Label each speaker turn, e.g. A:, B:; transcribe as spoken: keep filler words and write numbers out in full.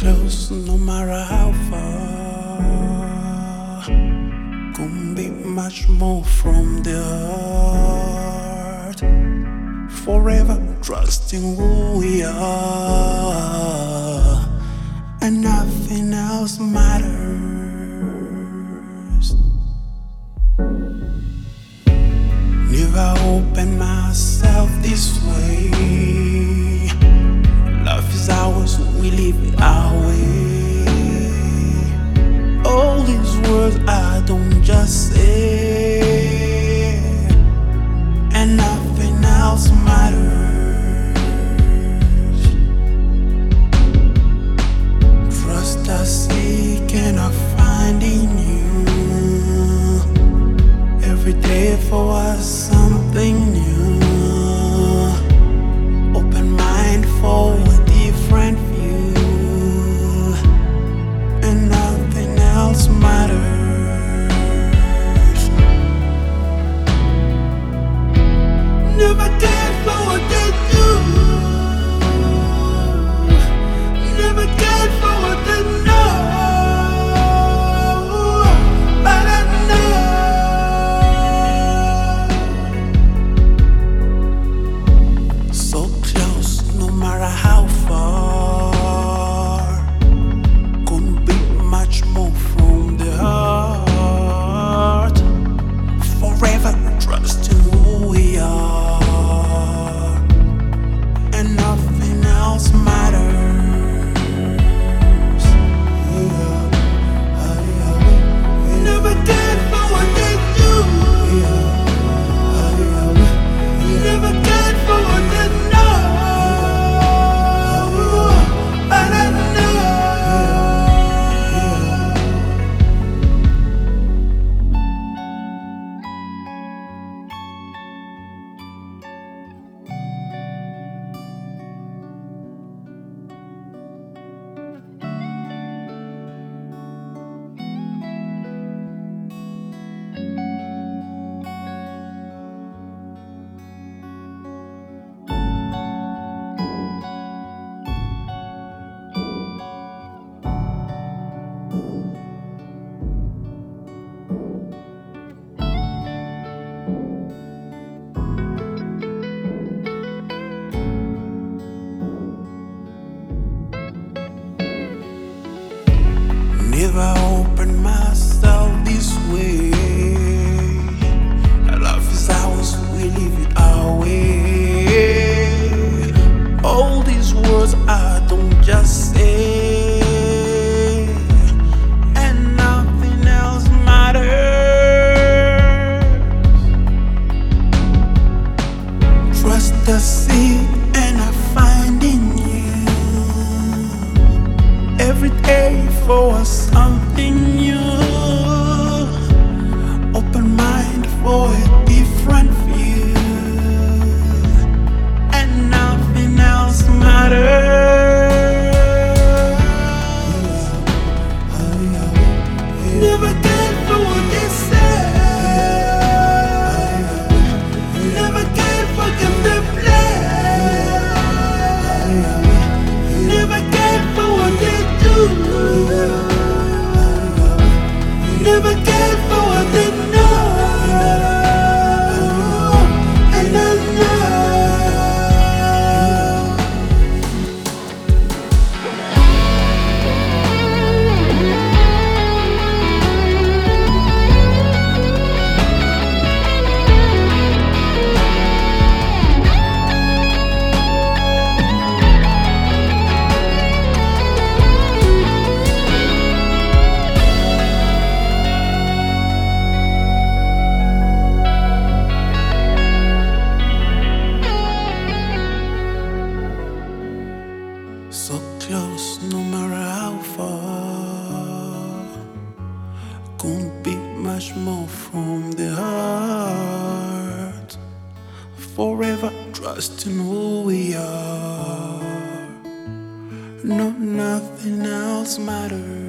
A: close, no matter how far. Couldn't be much more from the heart. Forever trusting who we are, and nothing else matters. Never opened myself this way. Love is ours, we live it our way. All these words I don't just say, and nothing else matters. Trust I seek and I find in you. Every day for us something new. Open mind for a different view, and nothing else matters. Never cared for what they do. Never cared for what they know. But I know so close, no matter how far. Couldn't be much more from the heart. Forever trusting who we are, and nothing else matters. Never cared for what they do. Never cared for what they know. But I know never opened myself this way. Love is ours, we live it our way. All these words I don't just say, and nothing else matters. Trust the seed and I find in you. Every day for something new. Open mind for a different view, and nothing else matters. Never cared for what they say. Never cared for them to play. Never cared for what they do. Never cared for what they know. And I know so close, no matter how far. Couldn't be much more from the heart. Forever trusting who we are. No, nothing else matters.